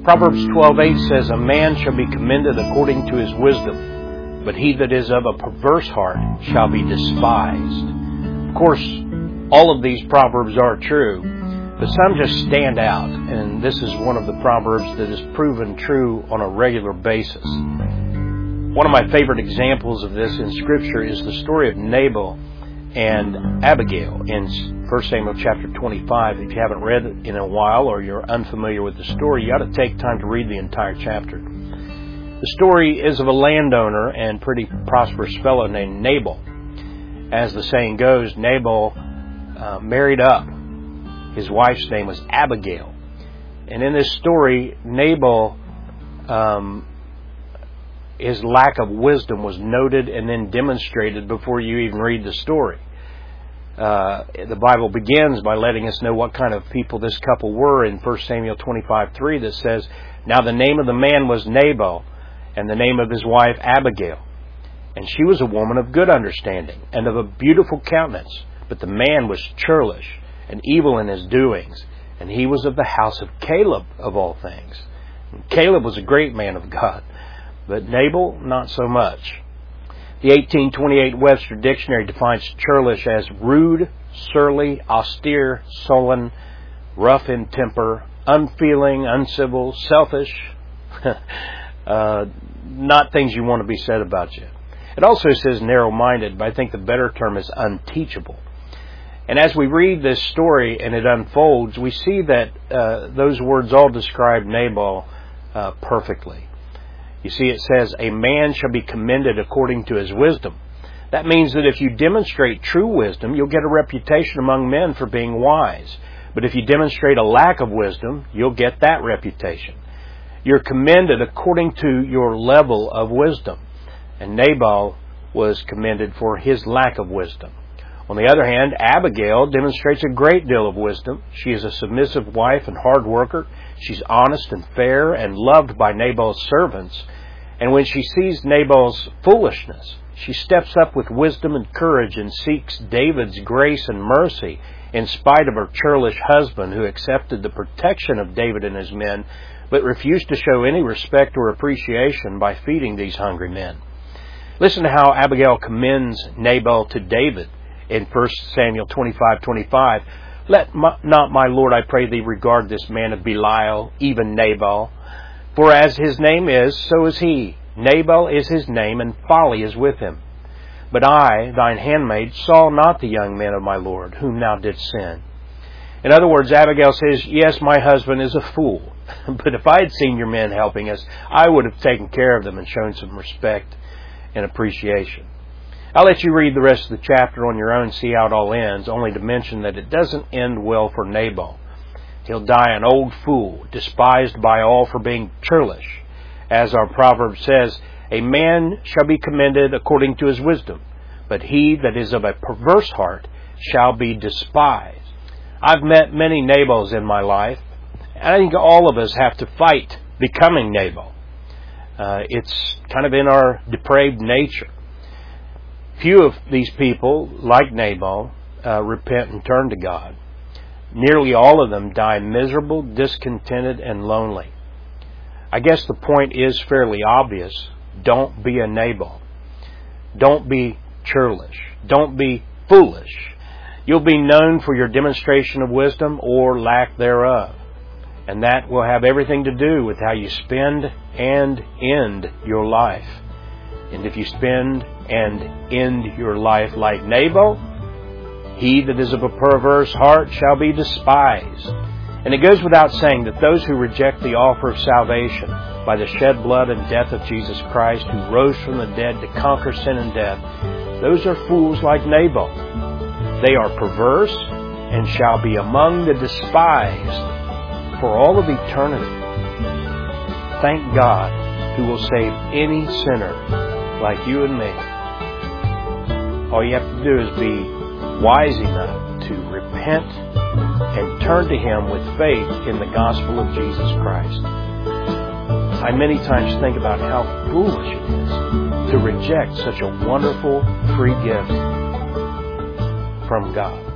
Proverbs 12:8 says, "A man shall be commended according to his wisdom, but he that is of a perverse heart shall be despised." Of course, all of these proverbs are true, but some just stand out, and this is one of the proverbs that is proven true on a regular basis. One of my favorite examples of this in Scripture is the story of Nabal and Abigail in 1 Samuel chapter 25. If you haven't read it in a while or you're unfamiliar with the story, you ought to take time to read the entire chapter. The story is of a landowner and pretty prosperous fellow named Nabal. As the saying goes, Nabal married up. His wife's name was Abigail. And in this story, Nabal, his lack of wisdom was noted and then demonstrated before you even read the story. The Bible begins by letting us know what kind of people this couple were in 1 Samuel 25:3 that says, "Now the name of the man was Nabal, and the name of his wife Abigail. And she was a woman of good understanding, and of a beautiful countenance. But the man was churlish, and evil in his doings, and he was of the house of Caleb, of all things." And Caleb was a great man of God, but Nabal, not so much. The 1828 Webster Dictionary defines churlish as rude, surly, austere, sullen, rough in temper, unfeeling, uncivil, selfish, not things you want to be said about you. It also says narrow-minded, but I think the better term is unteachable. And as we read this story and it unfolds, we see that those words all describe Nabal perfectly. You see, it says, "A man shall be commended according to his wisdom." That means that if you demonstrate true wisdom, you'll get a reputation among men for being wise. But if you demonstrate a lack of wisdom, you'll get that reputation. You're commended according to your level of wisdom. And Nabal was commended for his lack of wisdom. On the other hand, Abigail demonstrates a great deal of wisdom. She is a submissive wife and hard worker. She's honest and fair and loved by Nabal's servants. And when she sees Nabal's foolishness, she steps up with wisdom and courage and seeks David's grace and mercy in spite of her churlish husband, who accepted the protection of David and his men, but refused to show any respect or appreciation by feeding these hungry men. Listen to how Abigail commends Nabal to David in 1 Samuel 25:25. "Let not my lord, I pray thee, regard this man of Belial, even Nabal. For as his name is, so is he. Nabal is his name, and folly is with him. But I, thine handmaid, saw not the young man of my lord, whom thou didst send." In other words, Abigail says, yes, my husband is a fool, but if I had seen your men helping us, I would have taken care of them and shown some respect and appreciation. I'll let you read the rest of the chapter on your own, see how it all ends, only to mention that it doesn't end well for Nabal. He'll die an old fool, despised by all for being churlish. As our proverb says, "A man shall be commended according to his wisdom, but he that is of a perverse heart shall be despised." I've met many Nabals in my life, and I think all of us have to fight becoming Nabal. It's kind of in our depraved nature. Few of these people, like Nabal, repent and turn to God. Nearly all of them die miserable, discontented, and lonely. I guess the point is fairly obvious. Don't be a Nabal. Don't be churlish. Don't be foolish. You'll be known for your demonstration of wisdom or lack thereof. And that will have everything to do with how you spend and end your life. And if you spend and end your life like Nabal, he that is of a perverse heart shall be despised. And it goes without saying that those who reject the offer of salvation by the shed blood and death of Jesus Christ, who rose from the dead to conquer sin and death, those are fools like Nabal. They are perverse and shall be among the despised for all of eternity. Thank God, who will save any sinner like you and me. All you have to do is be wise enough to repent and turn to Him with faith in the gospel of Jesus Christ. I many times think about how foolish it is to reject such a wonderful free gift from God.